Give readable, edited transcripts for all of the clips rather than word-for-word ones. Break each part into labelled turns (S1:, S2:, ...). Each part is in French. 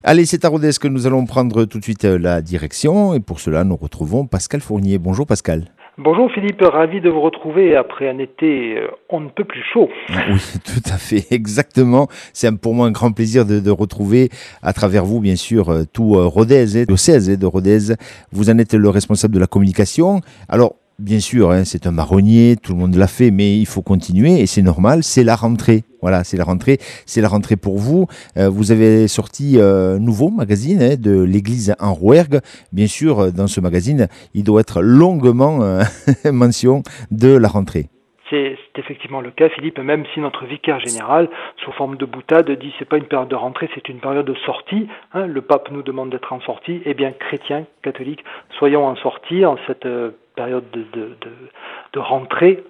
S1: Allez, c'est à Rodez que nous allons prendre tout de suite la direction et pour cela nous retrouvons Pascal Fournier. Bonjour Pascal.
S2: Bonjour Philippe, ravi de vous retrouver après un été on ne peut plus chaud.
S1: Oui, tout à fait, exactement. C'est pour moi un grand plaisir de retrouver à travers vous, bien sûr, tout Rodez, diocèse de Rodez. Vous en êtes le responsable de la communication. Alors, bien sûr, c'est un marronnier, tout le monde l'a fait, mais il faut continuer et c'est normal, c'est la rentrée. Voilà, c'est la rentrée pour vous. Vous avez sorti un nouveau magazine de l'église en Rouergue. Bien sûr, dans ce magazine, il doit être longuement mention de la rentrée.
S2: C'est effectivement le cas, Philippe, même si notre vicaire général, sous forme de boutade, dit c'est pas une période de rentrée, c'est une période de sortie. Le pape nous demande d'être en sortie. Eh bien, chrétiens, catholiques, soyons en sortie en cette période de rentrée.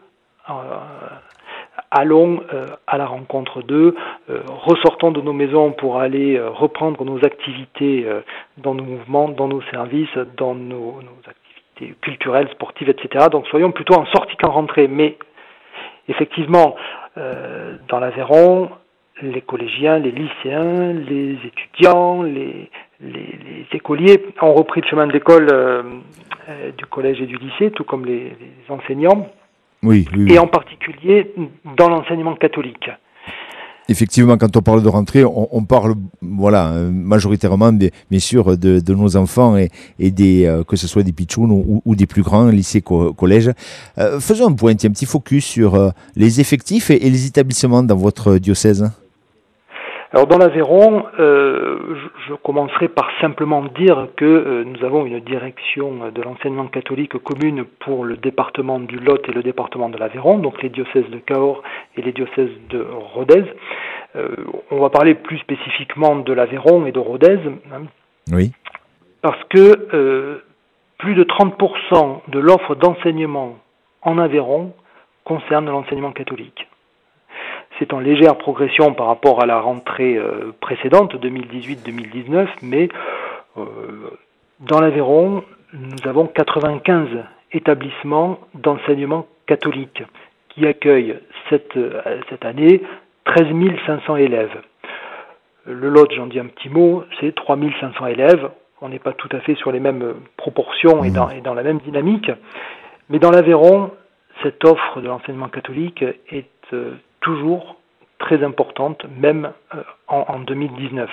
S2: Allons à la rencontre d'eux, ressortons de nos maisons pour aller reprendre nos activités dans nos mouvements, dans nos services, dans nos activités culturelles, sportives, etc. Donc soyons plutôt en sortie qu'en rentrée. Mais effectivement, dans l'Aveyron, les collégiens, les lycéens, les étudiants, les écoliers ont repris le chemin de l'école, du collège et du lycée, tout comme les enseignants.
S1: Oui.
S2: Et en particulier dans l'enseignement catholique.
S1: Effectivement, quand on parle de rentrée, on parle majoritairement, bien sûr, de nos enfants et que ce soit des pitchouns ou des plus grands, lycée, collège. Faisons un point, un petit focus sur les effectifs et les établissements dans votre diocèse.
S2: Alors dans l'Aveyron, je commencerai par simplement dire que nous avons une direction de l'enseignement catholique commune pour le département du Lot et le département de l'Aveyron, donc les diocèses de Cahors et les diocèses de Rodez. On va parler plus spécifiquement de l'Aveyron et de Rodez,
S1: oui.
S2: Parce que plus de 30% de l'offre d'enseignement en Aveyron concerne l'enseignement catholique. C'est en légère progression par rapport à la rentrée précédente, 2018-2019, mais dans l'Aveyron, nous avons 95 établissements d'enseignement catholique qui accueillent cette année 13 500 élèves. Le Lot, j'en dis un petit mot, c'est 3 500 élèves. On n'est pas tout à fait sur les mêmes proportions et dans la même dynamique, mais dans l'Aveyron, cette offre de l'enseignement catholique est toujours très importante, même en 2019.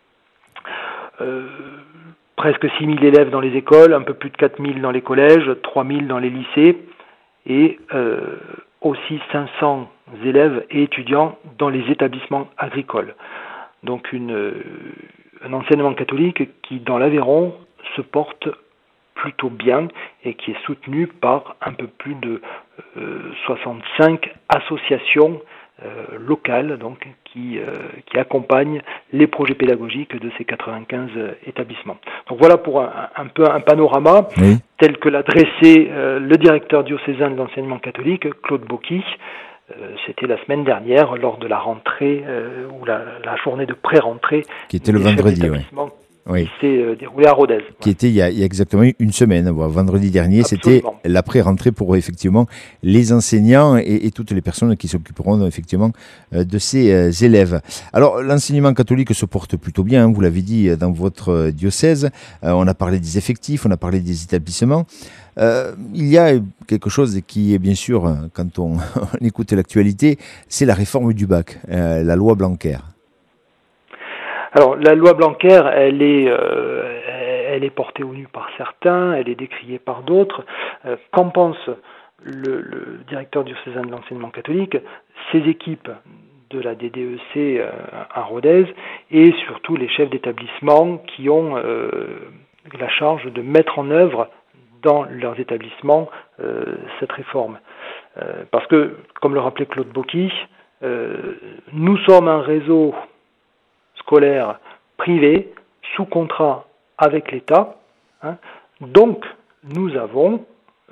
S2: Presque 6 000 élèves dans les écoles, un peu plus de 4 000 dans les collèges, 3 000 dans les lycées, et aussi 500 élèves et étudiants dans les établissements agricoles. Donc un enseignement catholique qui, dans l'Aveyron, se porte plutôt bien et qui est soutenu par un peu plus de 65 associations locales donc, qui accompagnent les projets pédagogiques de ces 95 établissements. Donc voilà pour un peu un panorama tel que l'a dressé le directeur diocésain de l'enseignement catholique, Claude Bocky. C'était la semaine dernière lors de la rentrée ou la journée de pré-rentrée
S1: qui était le vendredi,
S2: qui s'est déroulé à Rodez.
S1: Qui était il y a exactement une semaine, vendredi dernier. Absolument. C'était la pré-rentrée pour effectivement les enseignants et toutes les personnes qui s'occuperont effectivement de ces élèves. Alors l'enseignement catholique se porte plutôt bien, vous l'avez dit, dans votre diocèse. On a parlé des effectifs, on a parlé des établissements. Il y a quelque chose qui est bien sûr, quand on écoute l'actualité, c'est la réforme du bac, la loi Blanquer.
S2: Alors la loi Blanquer, elle est portée au nu par certains, elle est décriée par d'autres. Qu'en pense le directeur diocésain de l'enseignement catholique, ses équipes de la DDEC à Rodez et surtout les chefs d'établissement qui ont la charge de mettre en œuvre dans leurs établissements cette réforme. Parce que, comme le rappelait Claude Bocky, nous sommes un réseau scolaire privé sous contrat avec l'État, donc nous avons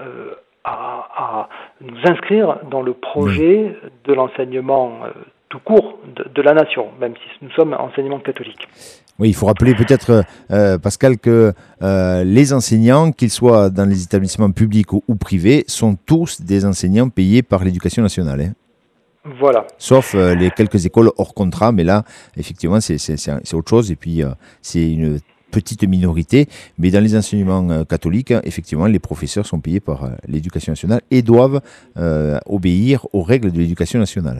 S2: à nous inscrire dans le projet de l'enseignement tout court de la nation, même si nous sommes enseignement catholique.
S1: Oui, il faut rappeler peut-être, Pascal, que les enseignants, qu'ils soient dans les établissements publics ou privés, sont tous des enseignants payés par l'Éducation nationale.
S2: Voilà.
S1: Sauf les quelques écoles hors contrat, mais là, effectivement, c'est autre chose. Et puis, c'est une petite minorité. Mais dans les enseignements catholiques, effectivement, les professeurs sont payés par l'éducation nationale et doivent obéir aux règles de l'éducation nationale.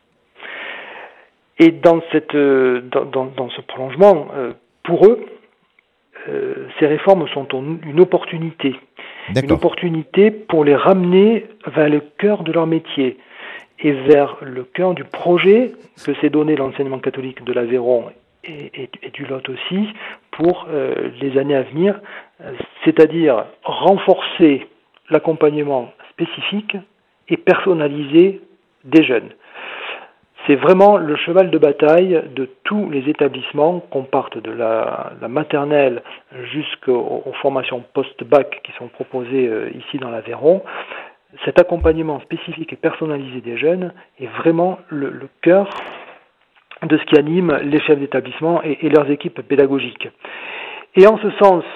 S2: Et dans ce prolongement, pour eux, ces réformes sont une opportunité. Une opportunité pour les ramener vers le cœur de leur métier et vers le cœur du projet que s'est donné l'enseignement catholique de l'Aveyron et du Lot aussi pour les années à venir, c'est-à-dire renforcer l'accompagnement spécifique et personnalisé des jeunes. C'est vraiment le cheval de bataille de tous les établissements, qu'on parte de la maternelle jusqu'aux formations post-bac qui sont proposées ici dans l'Aveyron. Cet accompagnement spécifique et personnalisé des jeunes est vraiment le cœur de ce qui anime les chefs d'établissement et leurs équipes pédagogiques. Et en ce sens,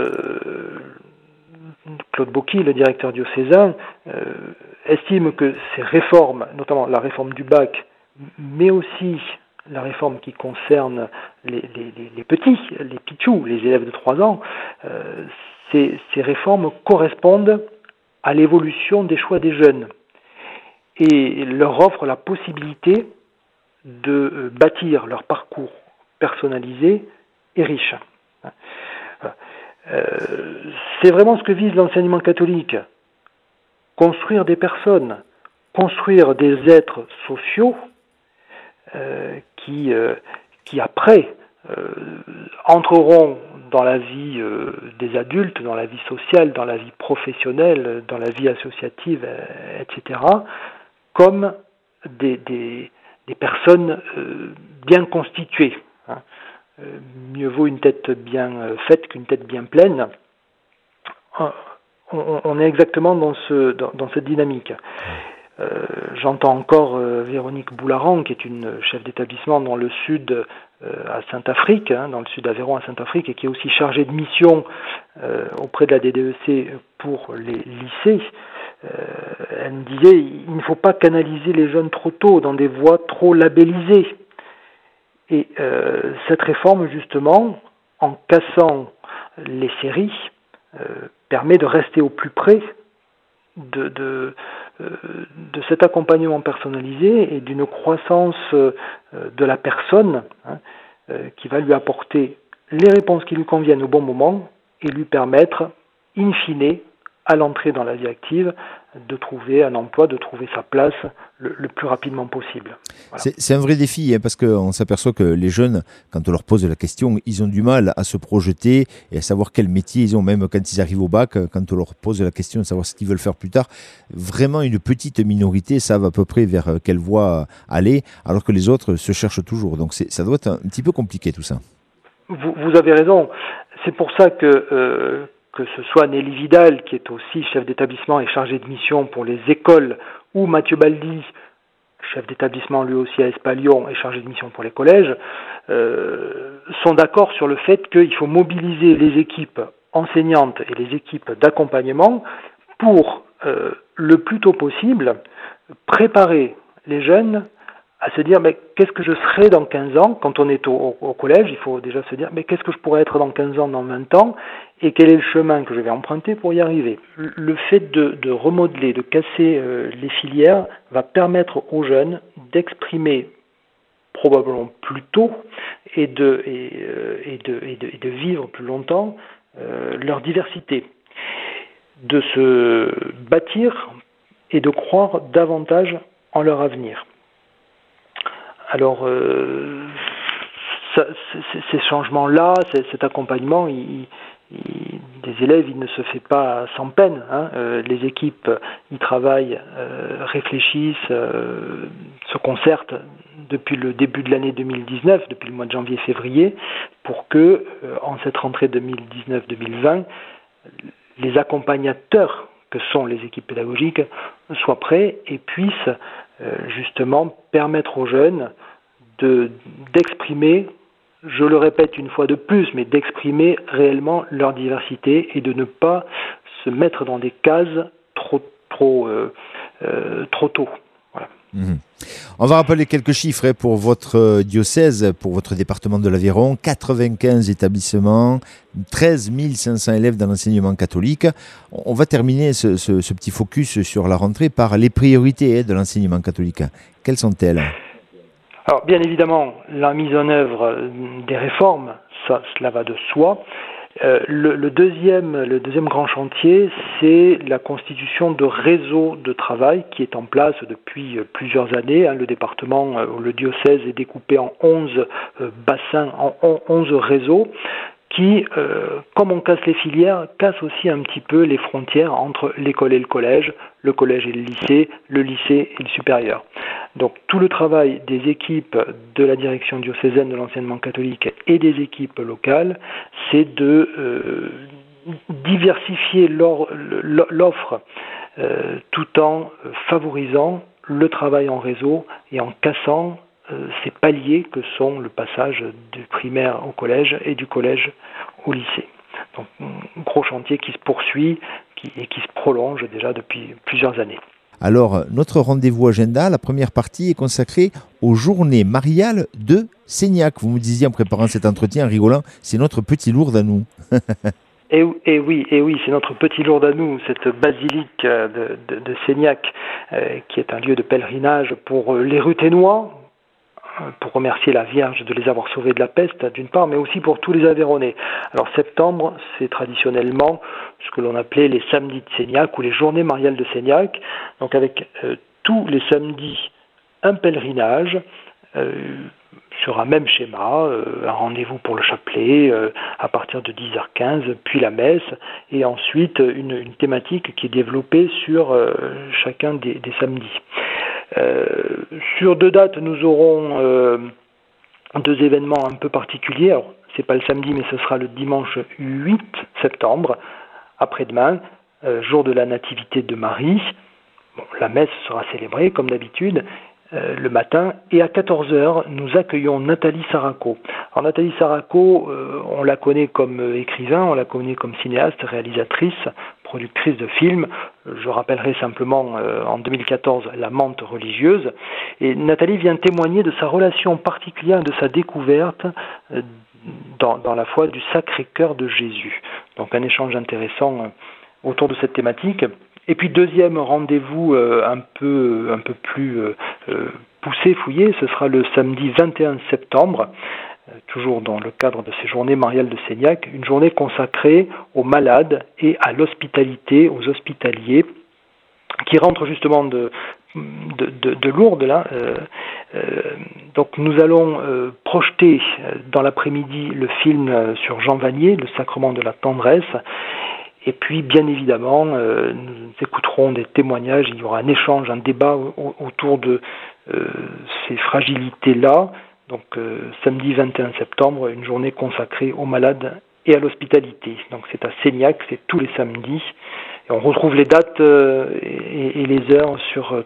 S2: Claude Bocchi, le directeur diocésain, estime que ces réformes, notamment la réforme du bac, mais aussi la réforme qui concerne les petits, les pitchous, les élèves de 3 ans, ces réformes correspondent à l'évolution des choix des jeunes et leur offrent la possibilité de bâtir leur parcours personnalisé et riche. C'est vraiment ce que vise l'enseignement catholique, construire des personnes, construire des êtres sociaux qui après entreront dans la vie des adultes, dans la vie sociale, dans la vie professionnelle, dans la vie associative, etc., comme des personnes bien constituées. Mieux vaut une tête bien faite qu'une tête bien pleine. On est exactement dans cette dynamique. J'entends encore Véronique Boularan, qui est une chef d'établissement dans le sud à Saint-Afrique, dans le sud d'Aveyron à Saint-Afrique, et qui est aussi chargée de mission auprès de la DDEC pour les lycées. Elle me disait, il ne faut pas canaliser les jeunes trop tôt dans des voies trop labellisées. Et cette réforme, justement, en cassant les séries, permet de rester au plus près de cet accompagnement personnalisé et d'une croissance de la personne qui va lui apporter les réponses qui lui conviennent au bon moment et lui permettre, in fine, à l'entrée dans la vie active, de trouver un emploi, de trouver sa place le plus rapidement possible.
S1: Voilà. C'est un vrai défi, parce qu'on s'aperçoit que les jeunes, quand on leur pose la question, ils ont du mal à se projeter et à savoir quel métier ils ont, même quand ils arrivent au bac, quand on leur pose la question de savoir ce qu'ils veulent faire plus tard. Vraiment, une petite minorité savent à peu près vers quelle voie aller, alors que les autres se cherchent toujours. Donc ça doit être un petit peu compliqué tout ça.
S2: Vous avez raison. C'est pour ça que ce soit Nelly Vidal, qui est aussi chef d'établissement et chargé de mission pour les écoles, ou Mathieu Baldi, chef d'établissement lui aussi à Espalion et chargé de mission pour les collèges, sont d'accord sur le fait qu'il faut mobiliser les équipes enseignantes et les équipes d'accompagnement pour, le plus tôt possible, préparer les jeunes à se dire, mais qu'est-ce que je serai dans 15 ans? Quand on est au collège, il faut déjà se dire, mais qu'est-ce que je pourrais être dans 15 ans, dans 20 ans? Et quel est le chemin que je vais emprunter pour y arriver? Le fait de remodeler, de casser les filières, va permettre aux jeunes d'exprimer probablement plus tôt et de vivre plus longtemps leur diversité, de se bâtir et de croire davantage en leur avenir. Alors, ces changements-là, cet accompagnement, des élèves, il ne se fait pas sans peine. Les équipes y travaillent, réfléchissent, se concertent depuis le début de l'année 2019, depuis le mois de janvier-février, pour que, en cette rentrée 2019-2020, les accompagnateurs que sont les équipes pédagogiques soient prêts et puissent justement permettre aux jeunes d'exprimer, je le répète une fois de plus, mais d'exprimer réellement leur diversité et de ne pas se mettre dans des cases trop tôt. Voilà.
S1: Mhm. On va rappeler quelques chiffres pour votre diocèse, pour votre département de l'Aveyron. 95 établissements, 13 500 élèves dans l'enseignement catholique. On va terminer ce petit focus sur la rentrée par les priorités de l'enseignement catholique. Quelles sont-elles ?
S2: Alors, bien évidemment, la mise en œuvre des réformes, cela va de soi. Le deuxième grand chantier, c'est la constitution de réseaux de travail qui est en place depuis plusieurs années. Le département, le diocèse est découpé en 11 bassins, en 11 réseaux qui, comme on casse les filières, casse aussi un petit peu les frontières entre l'école et le collège et le lycée et le supérieur. Donc tout le travail des équipes de la direction diocésaine de l'enseignement catholique et des équipes locales, c'est de diversifier l'offre tout en favorisant le travail en réseau et en cassant ces paliers que sont le passage du primaire au collège et du collège au lycée. Donc un gros chantier qui se poursuit et qui se prolonge déjà depuis plusieurs années.
S1: Alors, notre rendez-vous agenda, la première partie est consacrée aux journées mariales de Seignac. Vous me disiez en préparant cet entretien, en rigolant, c'est notre petit lourd à nous.
S2: Et oui, c'est notre petit lourd à nous, cette basilique de Seignac, qui est un lieu de pèlerinage pour les Ruthénois, pour remercier la Vierge de les avoir sauvés de la peste, d'une part, mais aussi pour tous les Aveyronnais. Alors septembre, c'est traditionnellement ce que l'on appelait les samedis de Seignac ou les journées mariales de Seignac, donc avec tous les samedis un pèlerinage sur un même schéma, un rendez-vous pour le chapelet à partir de 10h15, puis la messe, et ensuite une thématique qui est développée sur chacun des samedis. Sur 2 dates, nous aurons 2 événements un peu particuliers. Alors, c'est pas le samedi, mais ce sera le dimanche 8 septembre, après-demain, jour de la Nativité de Marie. Bon, la messe sera célébrée, comme d'habitude, le matin, et à 14h, nous accueillons Nathalie Saraco. Alors Nathalie Saraco, on la connaît comme écrivain, on la connaît comme cinéaste, réalisatrice, productrice de films. Je rappellerai simplement en 2014 La Mante religieuse. Et Nathalie vient témoigner de sa relation particulière, de sa découverte dans la foi du Sacré-Cœur de Jésus. Donc un échange intéressant autour de cette thématique. Et puis deuxième rendez-vous un peu plus poussé, fouillé, ce sera le samedi 21 septembre, toujours dans le cadre de ces journées mariales de Seignac, une journée consacrée aux malades et à l'hospitalité, aux hospitaliers, qui rentrent justement de Lourdes là. Donc nous allons projeter dans l'après-midi le film sur Jean Vanier, Le Sacrement de la Tendresse. Et puis, bien évidemment, nous écouterons des témoignages, il y aura un échange, un débat autour de ces fragilités-là. Donc, samedi 21 septembre, une journée consacrée aux malades et à l'hospitalité. Donc, c'est à Seignac, c'est tous les samedis. Et on retrouve les dates et les heures sur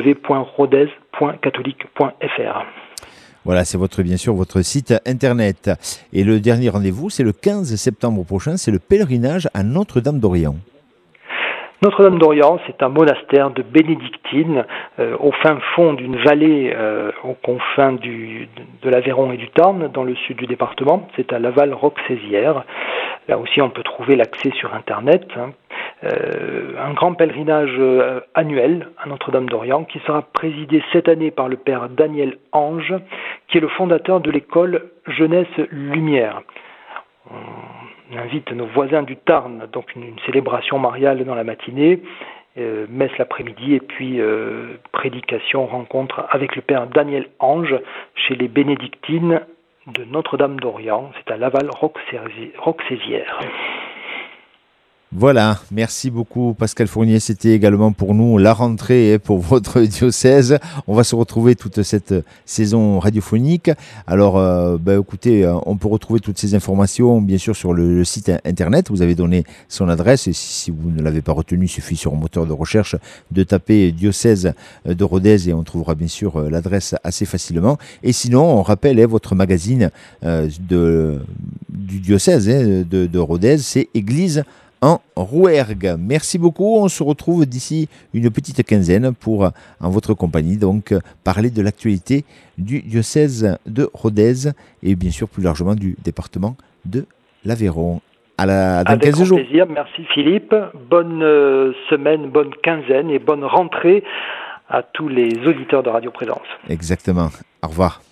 S2: www.rodez.catholique.fr.
S1: Voilà, c'est bien sûr votre site internet. Et le dernier rendez-vous, c'est le 15 septembre prochain, c'est le pèlerinage à Notre-Dame d'Orient.
S2: Notre-Dame d'Orient, c'est un monastère de bénédictines au fin fond d'une vallée aux confins de l'Aveyron et du Tarn, dans le sud du département. C'est à Laval-Roquesaisière. Là aussi, on peut trouver l'accès sur Internet. Un grand pèlerinage annuel à Notre-Dame d'Orient qui sera présidé cette année par le père Daniel Ange, qui est le fondateur de l'école Jeunesse Lumière. On invite nos voisins du Tarn, donc une célébration mariale dans la matinée, messe l'après-midi et puis prédication, rencontre avec le père Daniel Ange chez les bénédictines de Notre-Dame d'Orient. C'est à Laval-Roquesaisière.
S1: Voilà, merci beaucoup Pascal Fournier, c'était également pour nous la rentrée pour votre diocèse. On va se retrouver toute cette saison radiophonique. Alors écoutez, on peut retrouver toutes ces informations bien sûr sur le site internet, vous avez donné son adresse et si vous ne l'avez pas retenu, il suffit sur un moteur de recherche de taper diocèse de Rodez et on trouvera bien sûr l'adresse assez facilement. Et sinon, on rappelle votre magazine du diocèse de Rodez, c'est Église en Rouergue. Merci beaucoup. On se retrouve d'ici une petite quinzaine pour, en votre compagnie, donc parler de l'actualité du diocèse de Rodez et bien sûr plus largement du département de l'Aveyron. Dans
S2: Avec
S1: 15
S2: grand
S1: jours.
S2: plaisir. Merci Philippe. Bonne semaine, bonne quinzaine et bonne rentrée à tous les auditeurs de Radio Présence.
S1: Exactement. Au revoir.